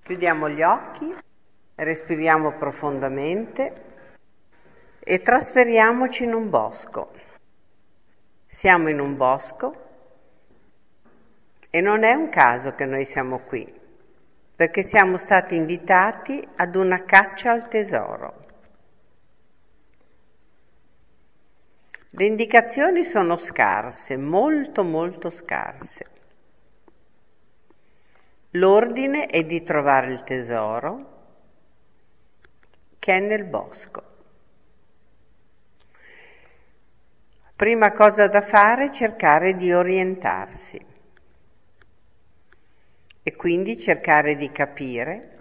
Chiudiamo gli occhi, respiriamo profondamente e trasferiamoci in un bosco. Siamo in un bosco e non è un caso che noi siamo qui, perché siamo stati invitati ad una caccia al tesoro. Le indicazioni sono scarse, molto scarse. L'ordine è di trovare il tesoro che è nel bosco. Prima cosa da fare è cercare di orientarsi e quindi cercare di capire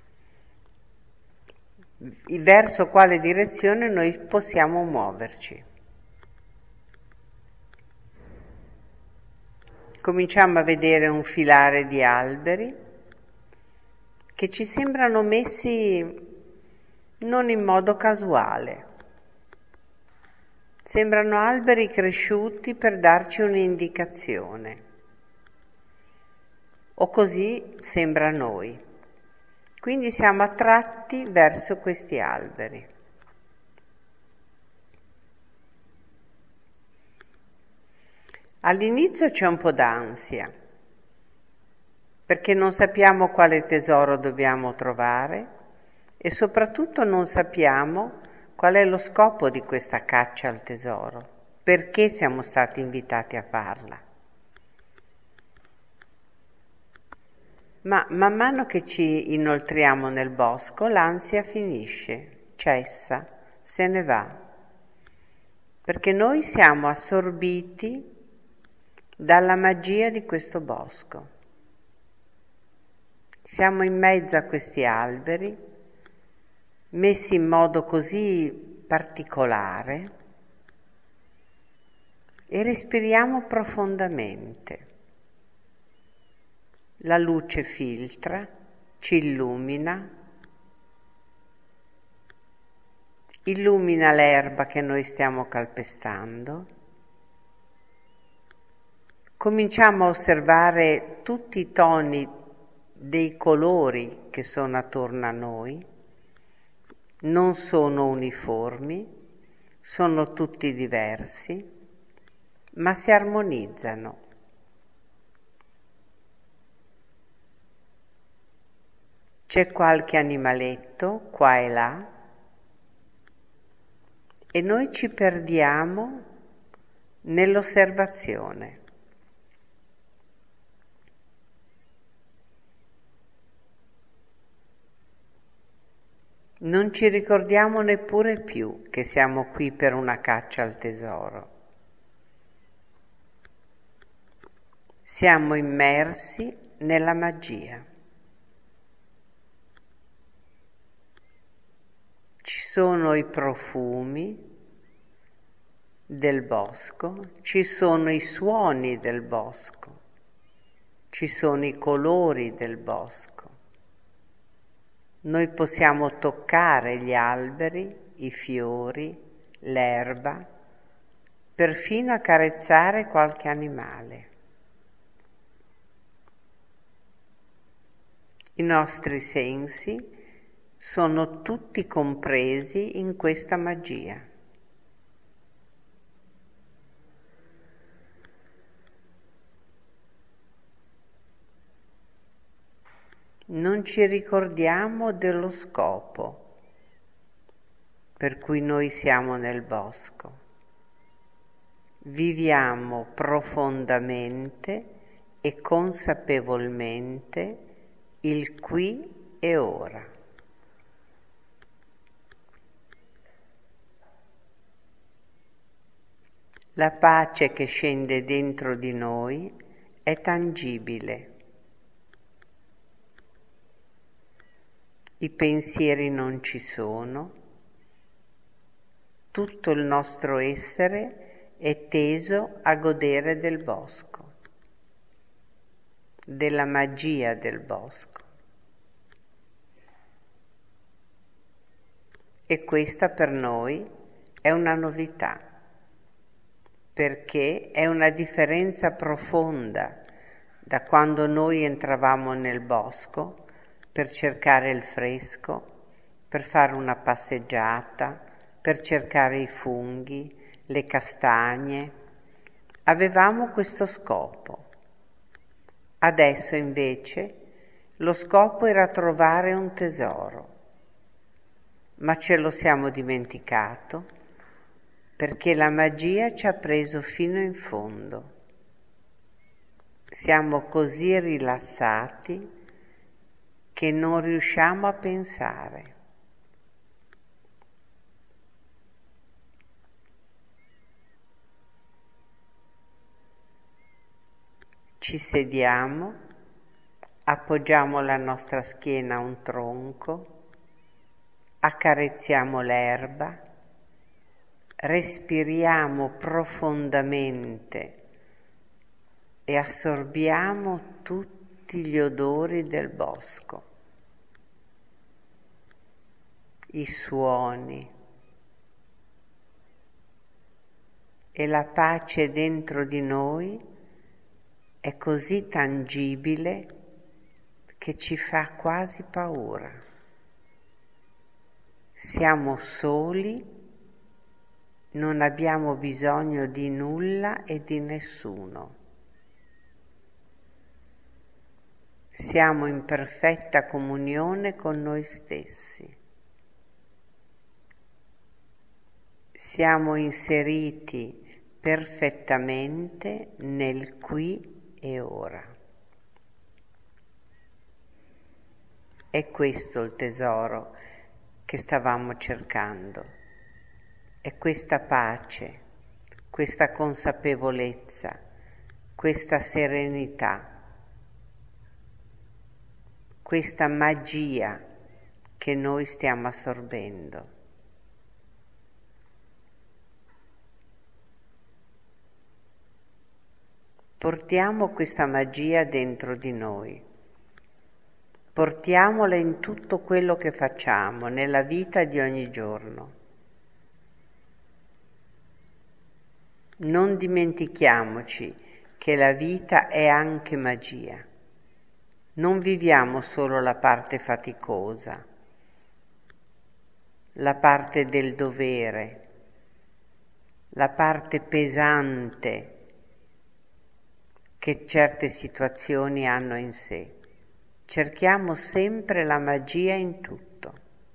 verso quale direzione noi possiamo muoverci. Cominciamo a vedere un filare di alberi che ci sembrano messi non in modo casuale. Sembrano alberi cresciuti per darci un'indicazione. O così sembra a noi. Quindi siamo attratti verso questi alberi. All'inizio c'è un po' d'ansia, perché non sappiamo quale tesoro dobbiamo trovare e soprattutto non sappiamo qual è lo scopo di questa caccia al tesoro, perché siamo stati invitati a farla. Ma man mano che ci inoltriamo nel bosco, l'ansia finisce, cessa, se ne va, perché noi siamo assorbiti dalla magia di questo bosco. Siamo in mezzo a questi alberi, messi in modo così particolare, e respiriamo profondamente. La luce filtra, ci illumina l'erba che noi stiamo calpestando. Cominciamo a osservare tutti i toni dei colori che sono attorno a noi. Non sono uniformi, sono tutti diversi, ma si armonizzano. C'è qualche animaletto qua e là e noi ci perdiamo nell'osservazione. Non ci ricordiamo neppure più che siamo qui per una caccia al tesoro. Siamo immersi nella magia. Ci sono i profumi del bosco, ci sono i suoni del bosco, ci sono i colori del bosco. Noi possiamo toccare gli alberi, i fiori, l'erba, perfino accarezzare qualche animale. I nostri sensi sono tutti compresi in questa magia. Non ci ricordiamo dello scopo per cui noi siamo nel bosco. Viviamo profondamente e consapevolmente il qui e ora. La pace che scende dentro di noi è tangibile. I pensieri non ci sono, tutto il nostro essere è teso a godere del bosco, della magia del bosco. E questa per noi è una novità, perché è una differenza profonda da quando noi entravamo nel bosco per cercare il fresco, per fare una passeggiata, per cercare i funghi, le castagne. Avevamo questo scopo. Adesso invece lo scopo era trovare un tesoro, ma ce lo siamo dimenticato perché la magia ci ha preso fino in fondo. Siamo così rilassati che non riusciamo a pensare. Ci sediamo, appoggiamo la nostra schiena a un tronco, accarezziamo l'erba, respiriamo profondamente e assorbiamo tutti gli odori del bosco, i suoni e la pace dentro di noi è così tangibile che ci fa quasi paura. Siamo soli, non abbiamo bisogno di nulla e di nessuno. Siamo in perfetta comunione con noi stessi. Siamo inseriti perfettamente nel qui e ora. È questo il tesoro che stavamo cercando. È questa pace, questa consapevolezza, questa serenità, questa magia che noi stiamo assorbendo. Portiamo questa magia dentro di noi, portiamola in tutto quello che facciamo, nella vita di ogni giorno. Non dimentichiamoci che la vita è anche magia. Non viviamo solo la parte faticosa, la parte del dovere, la parte pesante che certe situazioni hanno in sé. Cerchiamo sempre la magia in tutto.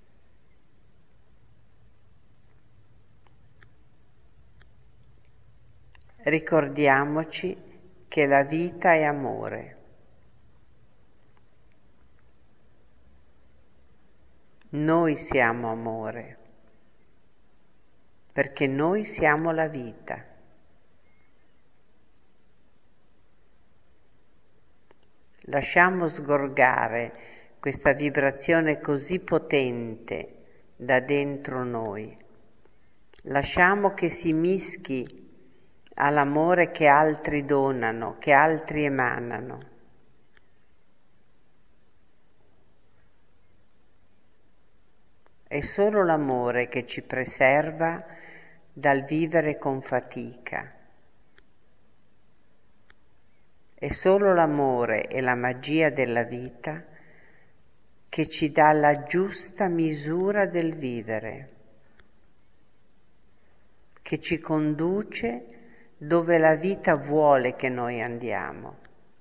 Ricordiamoci che la vita è amore. Noi siamo amore, perché noi siamo la vita. Lasciamo sgorgare questa vibrazione così potente da dentro noi. Lasciamo che si mischi all'amore che altri donano, che altri emanano. È solo l'amore che ci preserva dal vivere con fatica. È solo l'amore e la magia della vita che ci dà la giusta misura del vivere, che ci conduce dove la vita vuole che noi andiamo,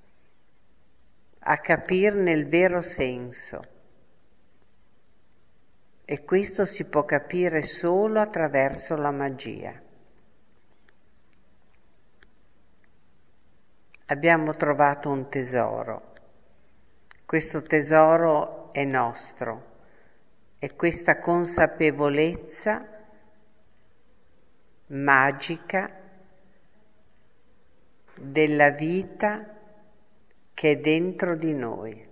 a capirne il vero senso. E questo si può capire solo attraverso la magia. Abbiamo trovato un tesoro. Questo tesoro è nostro. È questa consapevolezza magica della vita che è dentro di noi,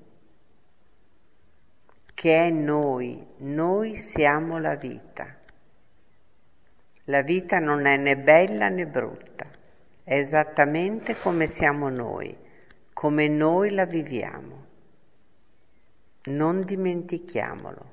che è noi siamo la vita. La vita non è né bella né brutta, è esattamente come siamo noi, come noi la viviamo. Non dimentichiamolo.